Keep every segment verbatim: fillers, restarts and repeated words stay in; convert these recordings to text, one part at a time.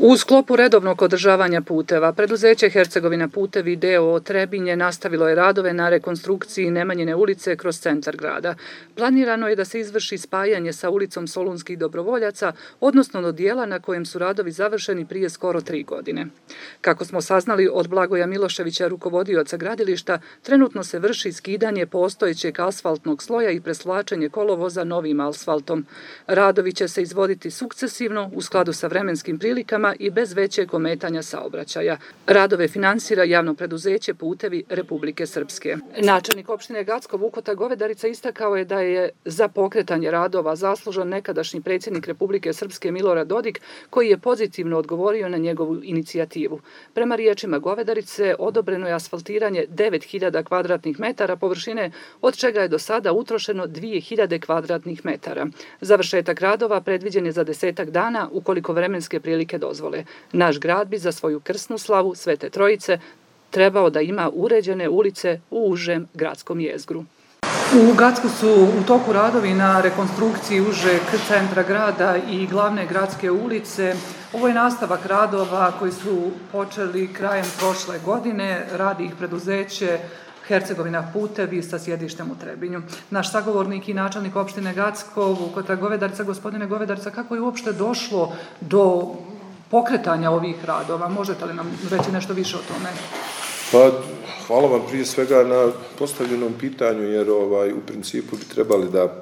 U sklopu redovnog održavanja puteva, preduzeće Hercegovina putevi d o o Trebinje nastavilo je radove na rekonstrukciji Nemanjine ulice kroz centar grada. Planirano je da se izvrši spajanje sa ulicom Solunskih dobrovoljaca, odnosno do dijela na kojem su radovi završeni prije skoro tri godine. Kako smo saznali od Blagoja Miloševića, rukovodioca gradilišta, trenutno se vrši skidanje postojećeg asfaltnog sloja i preslačenje kolovoza novim asfaltom. Radovi će se izvoditi sukcesivno u skladu sa vremenskim prilikama i bez većeg ometanja saobraćaja. Radove finansira javno preduzeće Putevi Republike Srpske. Načelnik opštine Gacko Vukota Govedarica istakao je da je za pokretanje radova zaslužan nekadašnji predsjednik Republike Srpske Milorad Dodik, koji je pozitivno odgovorio na njegovu inicijativu. Prema riječima Govedarice, odobreno je asfaltiranje devet hiljada kvadratnih metara površine, od čega je do sada utrošeno dvije hiljade kvadratnih metara. Završetak radova predviđen je za desetak dana, ukoliko vremenske prilike dozvole. Naš grad bi za svoju krsnu slavu Svete Trojice trebao da ima uređene ulice u užem gradskom jezgru. U Gacku su u toku radovi na rekonstrukciji užeg centra grada i glavne gradske ulice. Ovo je nastavak radova koji su počeli krajem prošle godine. Radi ih preduzeće Hercegovina putevi sa sjedištem u Trebinju. Naš sagovornik i načelnik opštine Gacko Vukota Govedarica, gospodine Govedarica, kako je uopšte došlo do pokretanja ovih radova? Možete li nam reći nešto više o tome? Pa, hvala vam prije svega na postavljenom pitanju, jer ovaj, u principu bi trebali da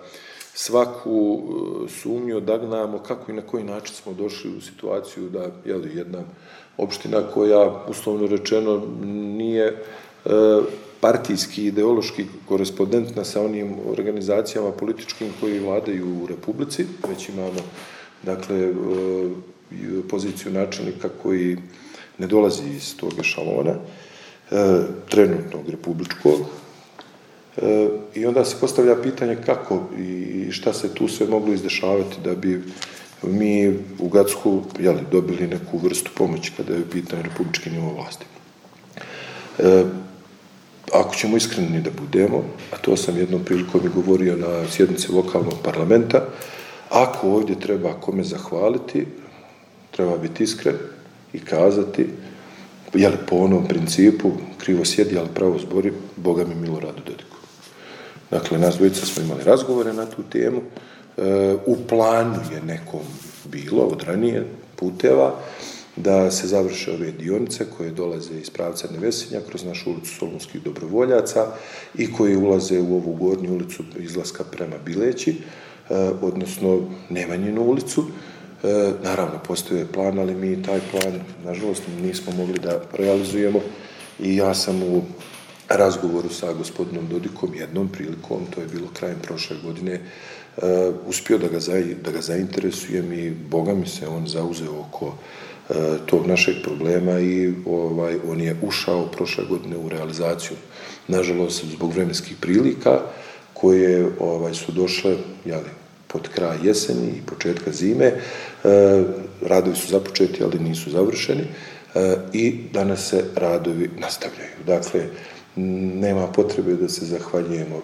svaku sumnju odagnamo kako i na koji način smo došli u situaciju da jeli, jedna opština koja, uslovno rečeno, nije e, partijski, ideološki korespondentna sa onim organizacijama političkim koji vladaju u Republici, već imamo dakle, e, poziciju načelnika koji ne dolazi iz tog ešalona, e, trenutnog republičkog. E, I onda se postavlja pitanje kako i šta se tu sve moglo izdešavati da bi mi u Gacku jeli, dobili neku vrstu pomoći kada je u pitanju republički nivo vlasti. E, ako ćemo iskreni da budemo, a to sam jednom prilikom i govorio na sjednici lokalnog parlamenta, ako ovdje treba kome zahvaliti, treba biti iskren i kazati, jeli, po onom principu, krivo sjedi, ali pravo zbori, Boga mi Miloradu Dodiku. Dakle, nas dvojica smo imali razgovore na tu temu. E, u planu je nekom bilo, od ranije puteva, da se završe ove dionice koje dolaze iz pravca Nevesinja kroz našu ulicu Solunskih dobrovoljaca i koje ulaze u ovu gornju ulicu izlaska prema Bileći, e, odnosno Nemanjinu ulicu. E, naravno, postoji plan, ali mi taj plan, nažalost, nismo mogli da realizujemo i ja sam u razgovoru sa gospodinom Dodikom jednom prilikom, to je bilo krajem prošle godine, e, uspio da ga, za, da ga zainteresujem i Boga mi se on zauzeo oko e, tog našeg problema i ovaj, on je ušao prošle godine u realizaciju. Nažalost, zbog vremenskih prilika koje ovaj, su došle, jeli, pod kraj jeseni i početka zime, e, radovi su započeti, ali nisu završeni e, i danas se radovi nastavljaju. Dakle, nema potrebe da se zahvaljujemo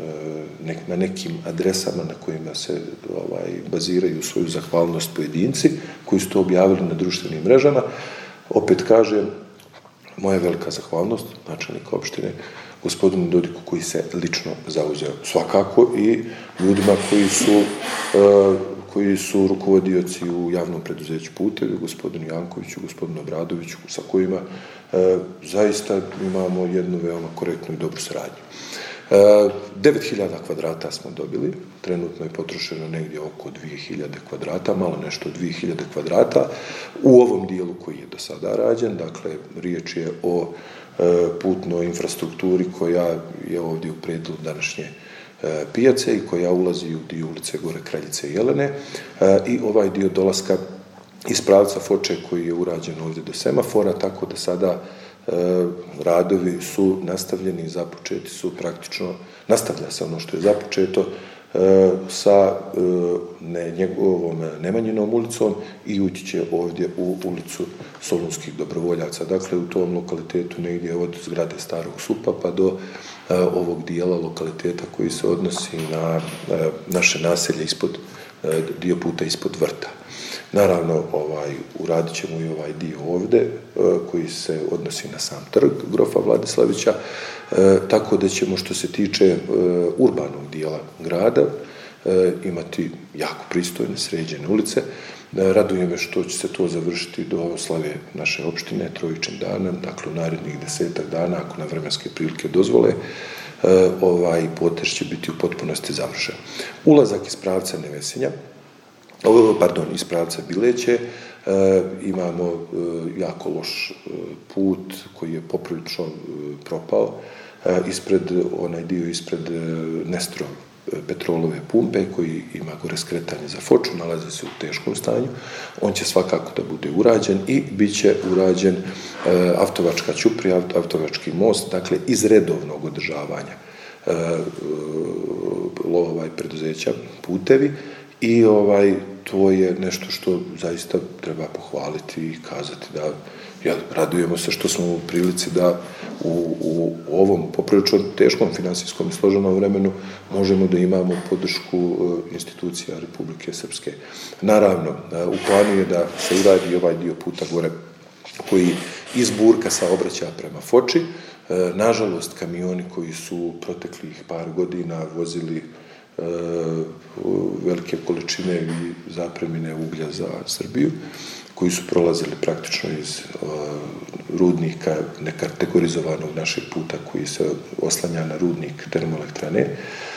e, na nekim adresama na kojima se ovaj, baziraju svoju zahvalnost pojedinci koji su to objavili na društvenim mrežama. Opet kažem, moja velika zahvalnost načelnika opštine gospodinu Dodiku koji se lično zauzeo. Svakako i ljudima koji su, uh, koji su rukovodioci u javnom preduzeću Putevi, gospodinu Jankoviću, gospodinu Obradoviću, sa kojima uh, zaista imamo jednu veoma korektnu i dobru saradnju. Uh, devet hiljada kvadrata smo dobili, trenutno je potrošeno negdje oko dvije hiljade kvadrata, malo nešto dvije hiljade kvadrata u ovom dijelu koji je do sada rađen, dakle riječ je o putnoj infrastrukturi koja je ovdje u predelu današnje pijace i koja ulazi u dio ulice Gore Kraljice i Jelene i ovaj dio dolaska iz pravca Foče koji je urađen ovdje do semafora, tako da sada radovi su nastavljeni i započeti su praktično, nastavlja se ono što je započeto sa ne, njegovom Nemanjinom ulicom i ući će ovdje u ulicu Solunskih dobrovoljaca. Dakle, u tom lokalitetu negdje od zgrade Starog Supa pa do a, ovog dijela lokaliteta koji se odnosi na a, naše naselje ispod, a, dio puta ispod vrta. Naravno, ovaj, uradit ćemo i ovaj dio ovdje koji se odnosi na sam trg grofa Vladislavića, tako da ćemo što se tiče urbanog dijela grada imati jako pristojne, sređene ulice. Raduje me što će se to završiti do slave naše opštine Trojičan dana, dakle u narednih desetak dana, ako na vremenske prilike dozvole, ovaj potez će biti u potpunosti završen. Ulazak iz pravca Nevesinja, pardon, iz pravca Bileće, imamo jako loš put koji je poprilično propao, ispred, onaj dio ispred Nestro petrolove pumpe koji ima gore skretanje za Foču, nalazi se u teškom stanju. On će svakako da bude urađen i bit će urađen Avtovačka ćuprija, Avtovački most, dakle iz redovnog održavanja ovaj preduzeća Putevi i ovaj to je nešto što zaista treba pohvaliti i kazati da ja, radujemo se što smo u prilici da u, u ovom poprilično teškom finansijskom i složenom vremenu možemo da imamo podršku institucija Republike Srpske. Naravno, u planu je da se uradi ovaj dio puta gore koji iz Burka saobraća prema Foči. Nažalost, kamioni koji su proteklih par godina vozili velike količine i zapremine uglja za Srbiju, koji su prolazili praktično iz rudnika nekategorizovanog našeg puta koji se oslanja na rudnik termoelektrane.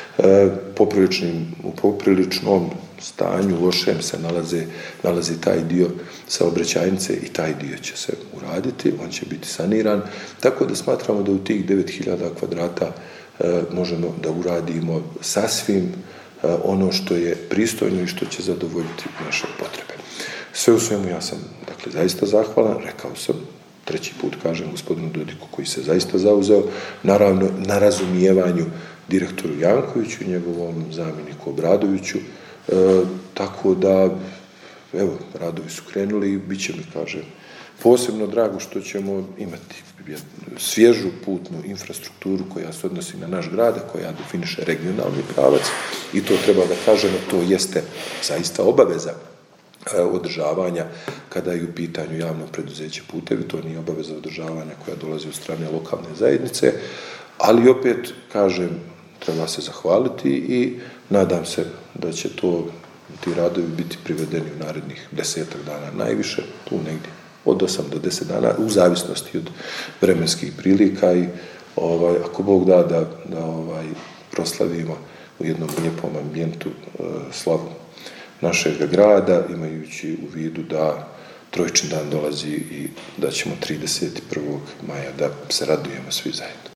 U popriličnom stanju, lošem se nalaze, nalazi taj dio saobraćajnice i taj dio će se uraditi, on će biti saniran, tako da smatramo da u tih devet hiljada kvadrata možemo da uradimo sasvim ono što je pristojno i što će zadovoljiti naše potrebe. Sve u svemu ja sam, dakle, zaista zahvalan, rekao sam, treći put kažem gospodinu Dodiku koji se zaista zauzeo, naravno na razumijevanju direktoru Jankoviću i njegovom zamjeniku Obradoviću, e, tako da, evo, radovi su krenuli i bit će mi, kažem, posebno drago što ćemo imati svježu putnu infrastrukturu koja se odnosi na naš grad, koja definiše regionalni pravac i to treba da kažemo, to jeste zaista obaveza održavanja kada je u pitanju javno preduzeće Putevi, to nije obaveza održavanja koja dolazi od strane lokalne zajednice, ali opet, kažem, treba se zahvaliti i nadam se da će to, ti radovi biti privedeni u narednih desetak dana najviše, tu negdje od osam do deset dana, u zavisnosti od vremenskih prilika i ovaj, ako Bog da da, da ovaj, proslavimo u jednom lijepom ambijentu e, slavu našeg grada, imajući u vidu da Trojičin dan dolazi i da ćemo trideset prvog maja da se radujemo svi zajedno.